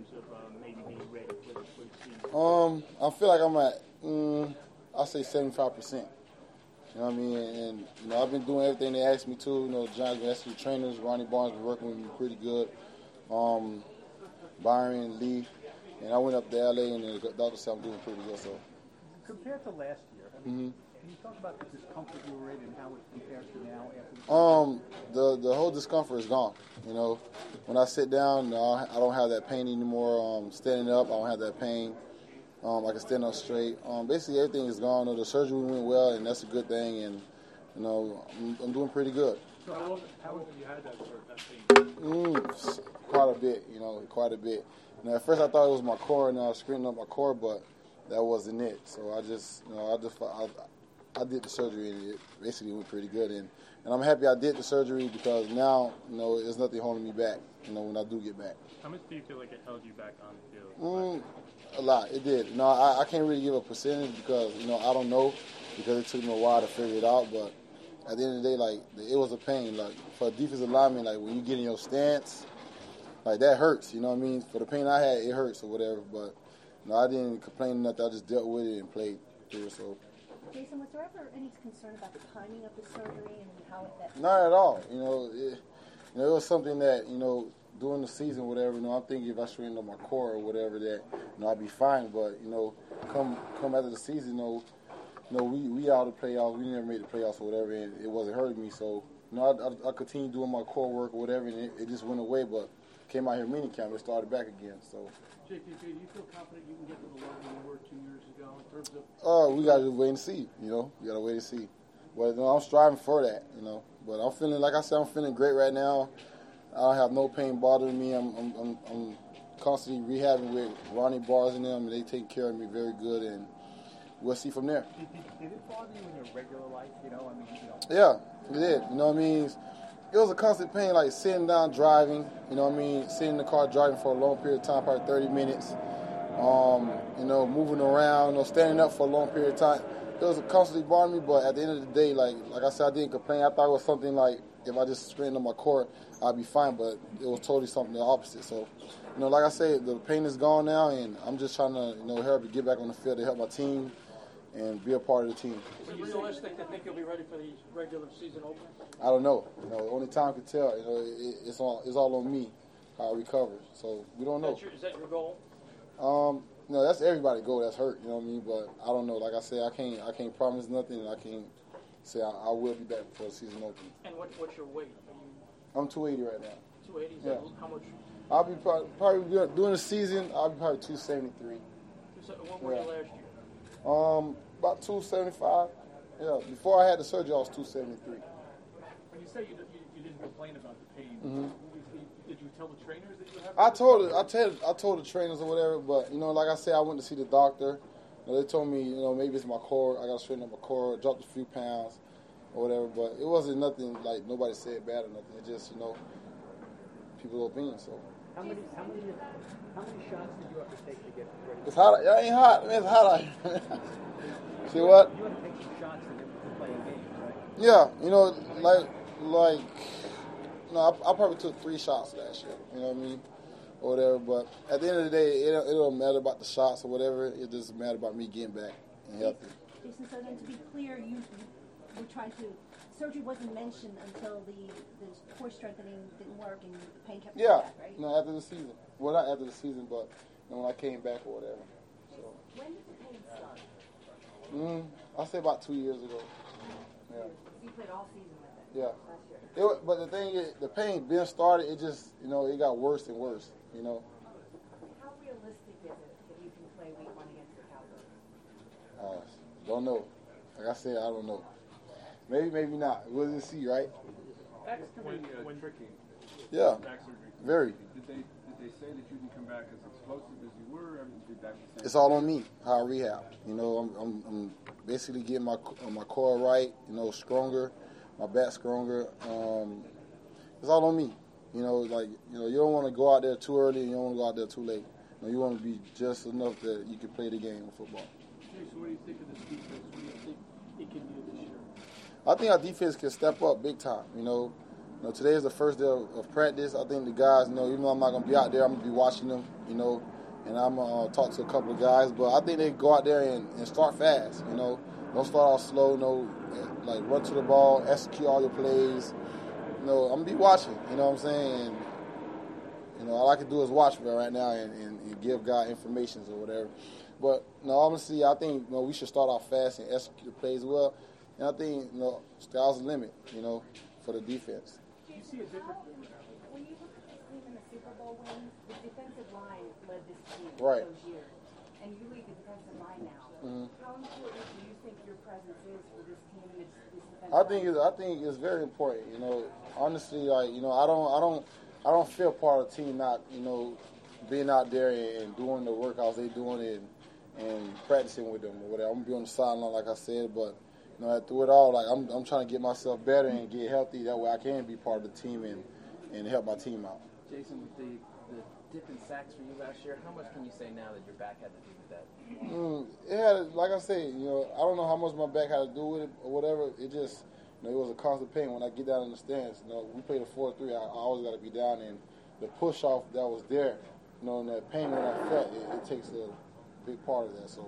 of maybe being ready for the season? I feel like I'm at, I'll say 75%. You know what I mean? And I've been doing everything they asked me to. John's been asking the trainers. Ronnie Barnes been working with me pretty good. Byron, Lee. And I went up to L.A. and the doctor said I'm doing pretty good. So compared to last year, can you talk about the discomfort you were in and how it compares to now after the whole discomfort is gone. When I sit down, I don't have that pain anymore. Standing up, I don't have that pain. I can stand up straight. Basically, everything is gone. The surgery went well, and that's a good thing. And I'm doing pretty good. So how long have you had that pain? Quite a bit. Quite a bit. At first I thought it was my core, and I was straightening up my core, but that wasn't it. So I did the surgery, and it basically went pretty good. And I'm happy I did the surgery because now, there's nothing holding me back, when I do get back. How much do you feel like it held you back on the field? A lot. It did. I can't really give a percentage because, I don't know because it took me a while to figure it out. But at the end of the day, it was a pain. Like, for a defensive lineman, when you get in your stance, that hurts. You know what I mean? For the pain I had, it hurts or whatever. But, I didn't complain or nothing. I just dealt with it and played through it. So. Jason, was there ever any concern about the timing of the surgery and how it? Not at all. It was something that, during the season, whatever, I'm thinking if I straighten up my core or whatever, that, I'd be fine. But, come after the season, we out of the playoffs. We never made the playoffs or whatever, and it wasn't hurting me. So, I continued doing my core work or whatever, and it just went away. But came out here minicamp and started back again. So. JPJ, do you feel confident you can get to the level you were 2 years ago in terms of? We got to wait and see. We got to wait and see. But I'm striving for that. But I'm feeling, like I said, I'm feeling great right now. I don't have no pain bothering me. I'm constantly rehabbing with Ronnie Barnes and them, and they take care of me very good, and we'll see from there. Did it bother you in your regular life? Yeah, it did. It was a constant pain, like sitting down driving. Sitting in the car driving for a long period of time, probably 30 minutes. Moving around, standing up for a long period of time. It was constantly bothering me, but at the end of the day, like I said, I didn't complain. I thought it was something like if I just straightened up my core, I'd be fine, but it was totally something the opposite. So, like I said, the pain is gone now, and I'm just trying to, hurry up and get back on the field to help my team and be a part of the team. Are you realistic to think you'll be ready for the regular season opener? I don't know. Only time can tell. It's all on me how I recover. So we don't know. Is that your goal? That's everybody's goal that's hurt. You know what I mean? But I don't know. Like I said, I can't promise nothing, and I can't say I will be back before the season opens. And what's your weight? I'm 280 right now. 280. Yeah. How much? I'll be probably during the season. I'll be probably 273. What were you last year? About 275. Yeah, before I had the surgery, I was 273. When you say you didn't complain about the pain, did you tell the trainers that you were having? I told the trainers or whatever, but like I said, I went to see the doctor. They told me, maybe it's my core. I got to straighten up my core, dropped a few pounds, or whatever. But it wasn't nothing like nobody said bad or nothing. It just people's opinion. So. How many shots did you have to take to get ready? It's hot. It ain't hot. Man, it's hot out here. See what? You want to take some shots to play a game, right? Yeah, I probably took 3 shots last year. You know what I mean? Or whatever. But at the end of the day, it don't matter about the shots or whatever. It just matter about me getting back and healthy. Jason, so then to be clear, you were trying to. Surgery wasn't mentioned until the core strengthening didn't work and the pain kept coming back, right? No, after the season. Well, not after the season, but when I came back or whatever. So. When did the pain start? I'll say about 2 years ago. Yeah. You played all season with it. Yeah. Last year. But the thing is, the pain been started. It just, it got worse and worse. How realistic is it that you can play week 1 against the Cowboys? Don't know. Like I said, I don't know. Maybe, maybe not. We'll just see, right? That's tricky. Yeah. Back surgery. Very. Did they say that you can come back as explosive as you were? It's all on me. How I rehab. I'm basically getting my core right. Stronger, my back stronger. It's all on me. You don't want to go out there too early and you don't want to go out there too late. You want to be just enough that you can play the game of football. So what do you think of this defense? What do you think it can do this year? I think our defense can step up big time. You know, today is the first day of practice. I think the guys, you know, even though I'm not going to be out there, I'm going to be watching them, you know, and I'm going to talk to a couple of guys. But I think they go out there and start fast, you know. Don't start off slow, you know, like run to the ball, execute all your plays. You know, I'm going to be watching, you know what I'm saying? And, you know, all I can do is watch right now and give guys information or whatever. But, you know, honestly, I think, you know, we should start off fast and execute the plays well. And I think, you know, sky's the limit, you know, for the defense. Do you see a difference? When you look at this team in the Super Bowl wins, the defensive line led this team Right. those years. And you lead the defensive line now. Mm-hmm. How important do you think your presence is for this team and this defensive I think it's very important. You know, honestly, like, you know, I don't feel part of the team not, you know, being out there and doing the workouts they doing and practicing with them or whatever. I'm gonna be on the sideline, like I said, but you know, through it all, like I'm trying to get myself better and get healthy. That way, I can be part of the team and help my team out. Jason, with the dip in sacks for you last year, how much can you say now that your back had to do with that? It had, like I said, you know, I don't know how much my back had to do with it or whatever. It just, you know, it was a constant pain when I get down in the stands. You know, we played a 4-3. I always got to be down, and the push off that was there, you know, and that pain when I felt it takes a big part of that. So.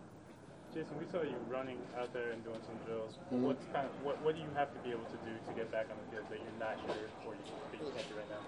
Jason, we saw you running out there and doing some drills. Mm-hmm. What do you have to be able to do to get back on the field that you're not here or that you can't do right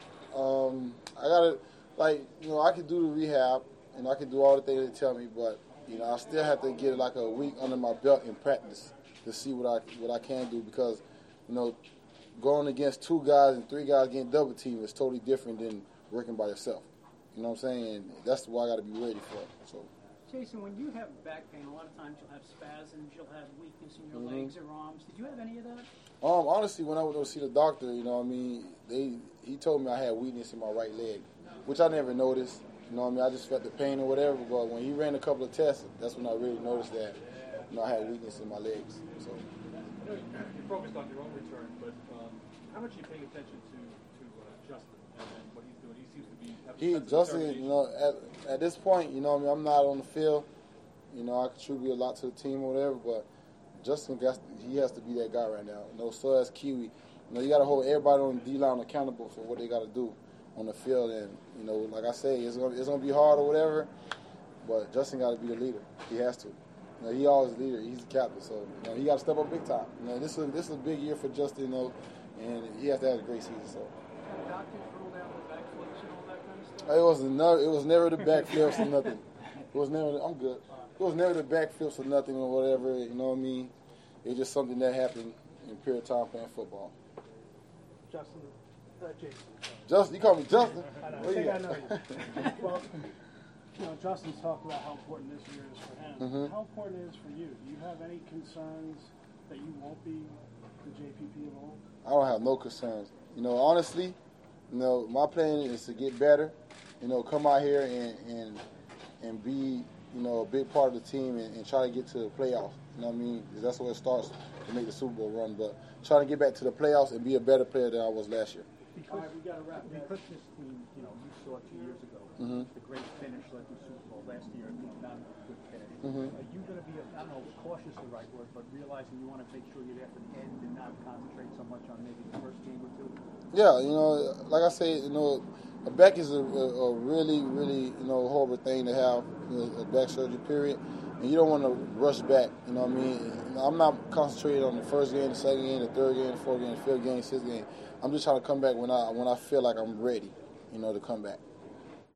now? I gotta, like, you know, I can do the rehab and I can do all the things they tell me, but you know, I still have to get like a week under my belt in practice to see what I can do, because you know, going against 2 guys and 3 guys getting double team is totally different than working by yourself. You know what I'm saying? And that's what I got to be ready for. So. Jason, when you have back pain, a lot of times you'll have spasms, you'll have weakness in your legs or arms. Did you have any of that? Honestly, when I went to see the doctor, you know what I mean, he told me I had weakness in my right leg, which I never noticed. You know what I mean? I just felt the pain or whatever, but when he ran a couple of tests, that's when I really noticed that, you know, I had weakness in my legs. So. You're focused on your own return, but how much are you paying attention to Justin and what he's doing? He seems to be Justin, you know, at this point, you know what I mean, I'm not on the field. You know, I contribute a lot to the team or whatever, but Justin, he has to be that guy right now. You know, so has Kiwi. You know, you got to hold everybody on the D-line accountable for what they got to do on the field. And, you know, like I say, it's gonna be hard or whatever, but Justin got to be the leader. He has to. You know, he always the leader. He's the captain, so you know, he got to step up big time. You know, this is a big year for Justin, you know, and he has to have a great season. So. Doctors ruled out the backflips and all that kind of stuff? It was never the backflips or nothing. It was never. I'm good. It was never the backflips or nothing or whatever. You know what I mean? It's just something that happened in period of time playing football. Justin, Jason. Justin, you call me Justin? I know. I know you. Well, you know, Justin's talked about how important this year is for him. Mm-hmm. How important it is for you? Do you have any concerns that you won't be the JPP of old? I don't have no concerns. You know, honestly, you know, my plan is to get better. You know, come out here and be, you know, a big part of the team and try to get to the playoffs. You know what I mean? 'Cause that's where it starts to make the Super Bowl run. But trying to get back to the playoffs and be a better player than I was last year. Because this team, you know, you saw 2 years ago, the great finish led to the Super Bowl last year, not a good finish. Are you going to be, I don't know, cautious is the right word, but realizing you want to make sure you're there for the end and not concentrate so much on maybe the first game or 2? Yeah, you know, like I say, you know, a back is a really, really, you know, horrible thing to have, you know, a back surgery period. And you don't want to rush back, you know what I mean? I'm not concentrated on the first game, the second game, the third game, the fourth game, the fifth game, sixth game. I'm just trying to come back when I feel like I'm ready, you know, to come back.